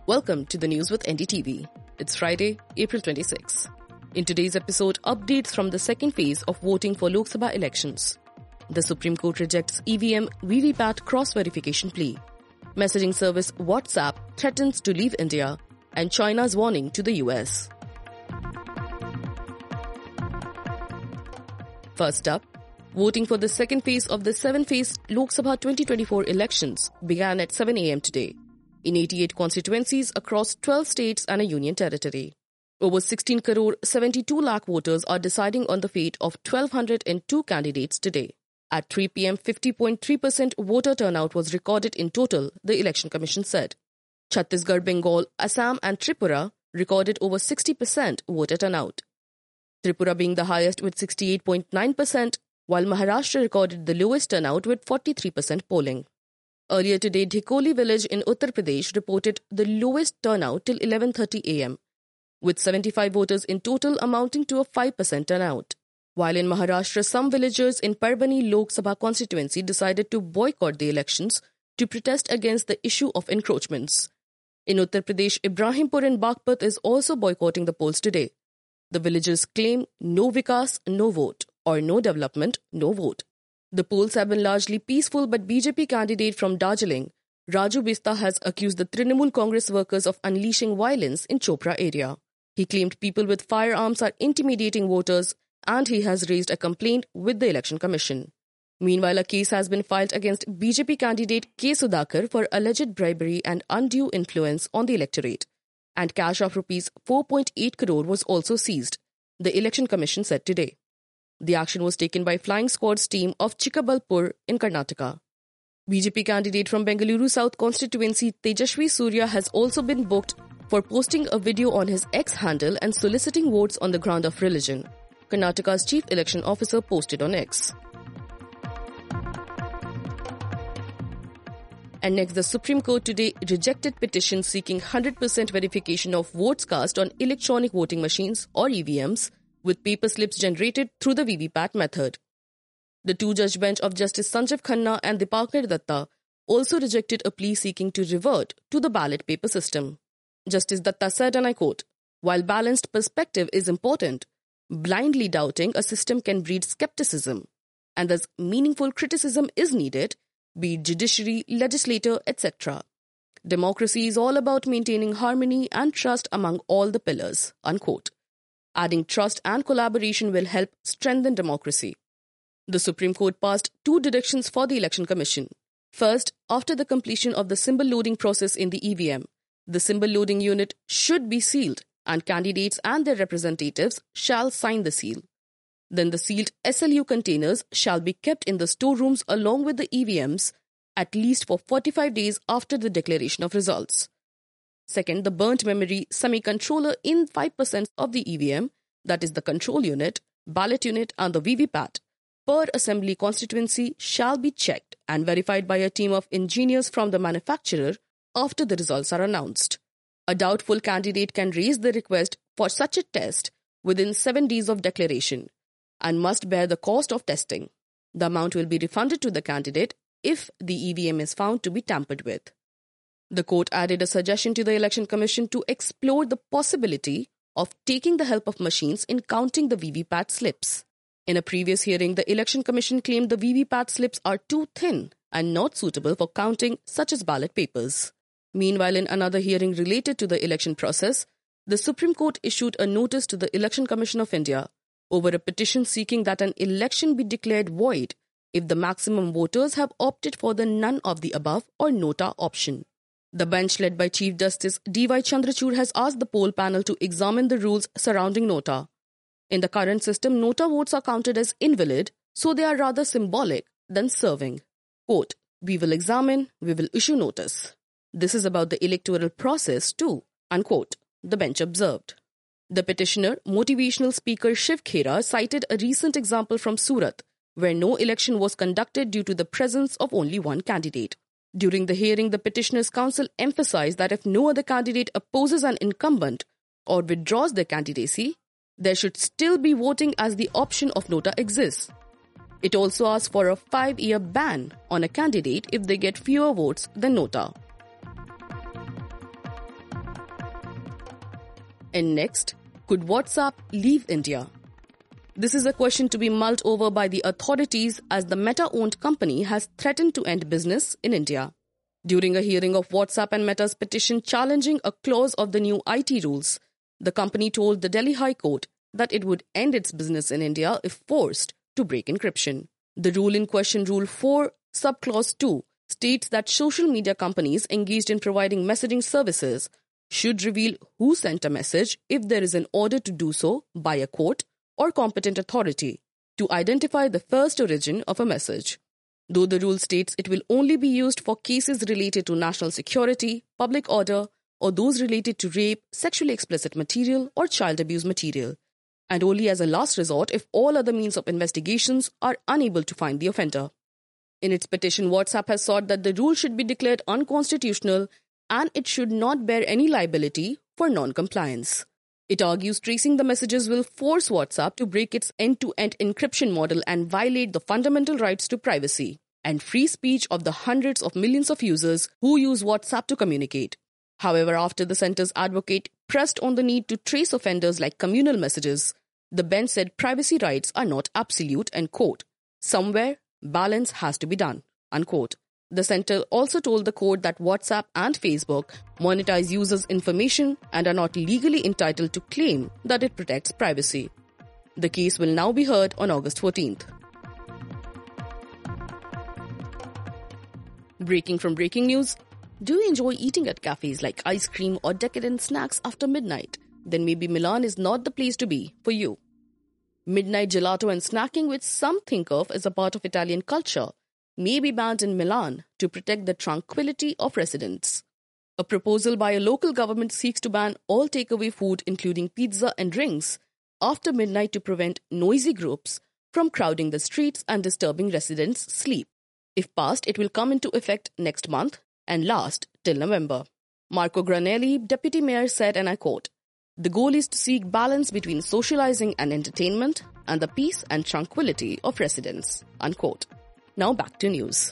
Welcome to the news with NDTV. It's Friday, April 26. In today's episode, updates from the second phase of voting for Lok Sabha elections. The Supreme Court rejects EVM VVPAT cross-verification plea. Messaging service WhatsApp threatens to leave India, and China's warning to the US. First up, voting for the second phase of the seven-phase Lok Sabha 2024 elections began at 7 a.m. today in 88 constituencies across 12 states and a union territory. Over 16 crore 72 lakh voters are deciding on the fate of 1,202 candidates today. At 3 p.m., 50.3% voter turnout was recorded in total, the Election Commission said. Chhattisgarh, Bengal, Assam and Tripura recorded over 60% voter turnout. Tripura being the highest with 68.9%, while Maharashtra recorded the lowest turnout with 43% polling. Earlier today, Dhikoli village in Uttar Pradesh reported the lowest turnout till 11:30 a.m., with 75 voters in total amounting to a 5% turnout. While in Maharashtra, some villagers in Parbhani Lok Sabha constituency decided to boycott the elections to protest against the issue of encroachments. In Uttar Pradesh, Ibrahimpur and Baghpat is also boycotting the polls today. The villagers claim no Vikas, no vote, or no development, no vote. The polls have been largely peaceful, but BJP candidate from Darjeeling, Raju Bista, has accused the Trinamool Congress workers of unleashing violence in Chopra area. He claimed people with firearms are intimidating voters, and he has raised a complaint with the Election Commission. Meanwhile, a case has been filed against BJP candidate K. Sudhakar for alleged bribery and undue influence on the electorate, and cash of rupees 4.8 crore was also seized, the Election Commission said today. The action was taken by Flying Squad's team of Chikkabalpur in Karnataka. BJP candidate from Bengaluru South constituency Tejashwi Surya has also been booked for posting a video on his X handle and soliciting votes on the ground of religion, Karnataka's chief election officer posted on X. And next, the Supreme Court today rejected petitions seeking 100% verification of votes cast on electronic voting machines or EVMs with paper slips generated through the VVPAT method. The two-judge bench of Justice Sanjeev Khanna and Dipakar Datta also rejected a plea seeking to revert to the ballot paper system. Justice Datta said, and I quote, "While balanced perspective is important, blindly doubting a system can breed skepticism, and thus meaningful criticism is needed, be it judiciary, legislator, etc. Democracy is all about maintaining harmony and trust among all the pillars," unquote. Adding trust and collaboration will help strengthen democracy. The Supreme Court passed two directions for the Election Commission. First, after the completion of the symbol loading process in the EVM, the symbol loading unit should be sealed and candidates and their representatives shall sign the seal. Then the sealed SLU containers shall be kept in the storerooms along with the EVMs at least for 45 days after the declaration of results. Second, the burnt memory semi-controller in 5% of the EVM, that is the control unit, ballot unit and the VVPAT, per assembly constituency shall be checked and verified by a team of engineers from the manufacturer after the results are announced. A doubtful candidate can raise the request for such a test within 7 days of declaration and must bear the cost of testing. The amount will be refunded to the candidate if the EVM is found to be tampered with. The court added a suggestion to the Election Commission to explore the possibility of taking the help of machines in counting the VVPAT slips. In a previous hearing, the Election Commission claimed the VVPAT slips are too thin and not suitable for counting such as ballot papers. Meanwhile, in another hearing related to the election process, the Supreme Court issued a notice to the Election Commission of India over a petition seeking that an election be declared void if the maximum voters have opted for the none of the above or nota option. The bench led by Chief Justice D.Y. Chandrachud has asked the poll panel to examine the rules surrounding nota. In the current system, nota votes are counted as invalid, so they are rather symbolic than serving. Quote, "We will examine, we will issue notice. This is about the electoral process too," unquote, the bench observed. The petitioner, motivational speaker Shiv Khera, cited a recent example from Surat, where no election was conducted due to the presence of only one candidate. During the hearing, the petitioner's counsel emphasized that if no other candidate opposes an incumbent or withdraws their candidacy, there should still be voting as the option of nota exists. It also asked for a 5-year ban on a candidate if they get fewer votes than nota. And next, could WhatsApp leave India? This is a question to be mulled over by the authorities as the Meta-owned company has threatened to end business in India. During a hearing of WhatsApp and Meta's petition challenging a clause of the new IT rules, the company told the Delhi High Court that it would end its business in India if forced to break encryption. The rule in question, Rule 4, Subclause 2, states that social media companies engaged in providing messaging services should reveal who sent a message if there is an order to do so by a court or competent authority to identify the first origin of a message. Though the rule states it will only be used for cases related to national security, public order, or those related to rape, sexually explicit material, or child abuse material, and only as a last resort if all other means of investigations are unable to find the offender. In its petition, WhatsApp has sought that the rule should be declared unconstitutional and it should not bear any liability for non-compliance. It argues tracing the messages will force WhatsApp to break its end-to-end encryption model and violate the fundamental rights to privacy and free speech of the hundreds of millions of users who use WhatsApp to communicate. However, after the center's advocate pressed on the need to trace offenders like communal messages, the bench said privacy rights are not absolute and, quote, somewhere balance has to be done, unquote. The center also told the court that WhatsApp and Facebook monetize users' information and are not legally entitled to claim that it protects privacy. The case will now be heard on August 14th. Breaking from breaking news, do you enjoy eating at cafes like ice cream or decadent snacks after midnight? Then maybe Milan is not the place to be for you. Midnight gelato and snacking, which some think of as a part of Italian culture, may be banned in Milan to protect the tranquility of residents. A proposal by a local government seeks to ban all takeaway food, including pizza and drinks, after midnight to prevent noisy groups from crowding the streets and disturbing residents' sleep. If passed, it will come into effect next month and last till November. Marco Granelli, deputy mayor, said, and I quote, "The goal is to seek balance between socializing and entertainment and the peace and tranquility of residents," unquote. Now back to news.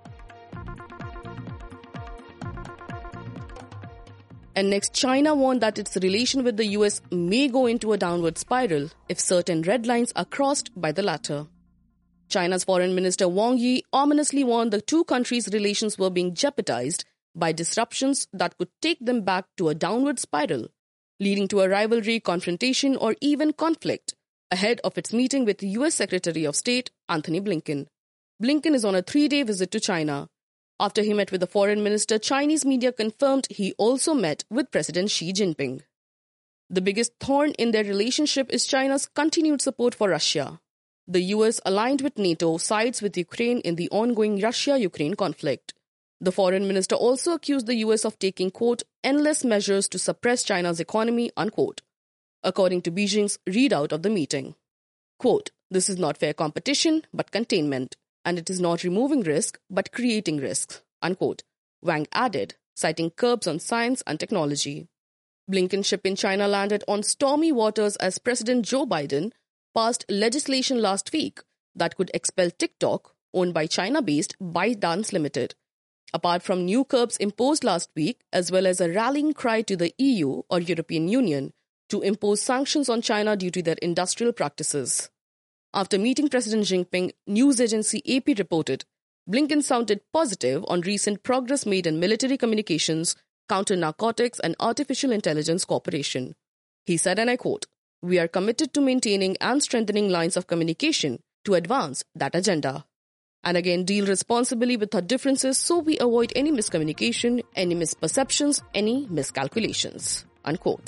And next, China warned that its relation with the US may go into a downward spiral if certain red lines are crossed by the latter. China's Foreign Minister Wang Yi ominously warned the two countries' relations were being jeopardized by disruptions that could take them back to a downward spiral, leading to a rivalry, confrontation, or even conflict ahead of its meeting with US Secretary of State Antony Blinken. Blinken is on a 3-day visit to China. After he met with the foreign minister, Chinese media confirmed he also met with President Xi Jinping. The biggest thorn in their relationship is China's continued support for Russia. The US, aligned with NATO, sides with Ukraine in the ongoing Russia-Ukraine conflict. The foreign minister also accused the US of taking, quote, endless measures to suppress China's economy, unquote, according to Beijing's readout of the meeting. Quote, "This is not fair competition, but containment. And it is not removing risk, but creating risks," unquote, Wang added, citing curbs on science and technology. Blinken's ship in China landed on stormy waters as President Joe Biden passed legislation last week that could expel TikTok, owned by China-based ByteDance Limited. Apart from new curbs imposed last week, as well as a rallying cry to the EU or European Union to impose sanctions on China due to their industrial practices. After meeting President Jinping, news agency AP reported, Blinken sounded positive on recent progress made in military communications, counter-narcotics, and artificial intelligence cooperation. He said, and I quote, "We are committed to maintaining and strengthening lines of communication to advance that agenda. And again, deal responsibly with our differences so we avoid any miscommunication, any misperceptions, any miscalculations," unquote.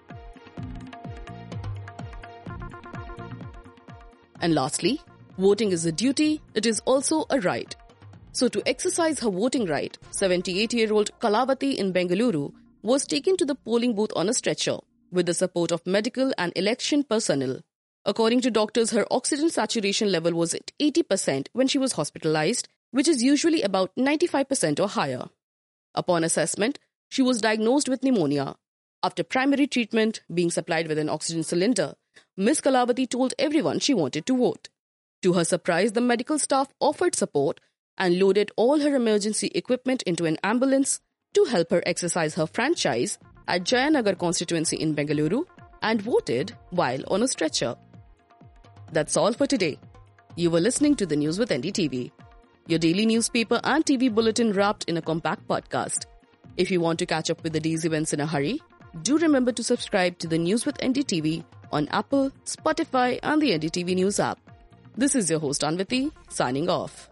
And lastly, voting is a duty, it is also a right. So to exercise her voting right, 78-year-old Kalavati in Bengaluru was taken to the polling booth on a stretcher with the support of medical and election personnel. According to doctors, her oxygen saturation level was at 80% when she was hospitalized, which is usually about 95% or higher. Upon assessment, she was diagnosed with pneumonia. After primary treatment, being supplied with an oxygen cylinder, Ms. Kalavati told everyone she wanted to vote. To her surprise, the medical staff offered support and loaded all her emergency equipment into an ambulance to help her exercise her franchise at Jayanagar constituency in Bengaluru and voted while on a stretcher. That's all for today. You were listening to the News with NDTV, your daily newspaper and TV bulletin wrapped in a compact podcast. If you want to catch up with the day's events in a hurry, do remember to subscribe to the News with NDTV on Apple, Spotify and the NDTV News app. This is your host Anviti, signing off.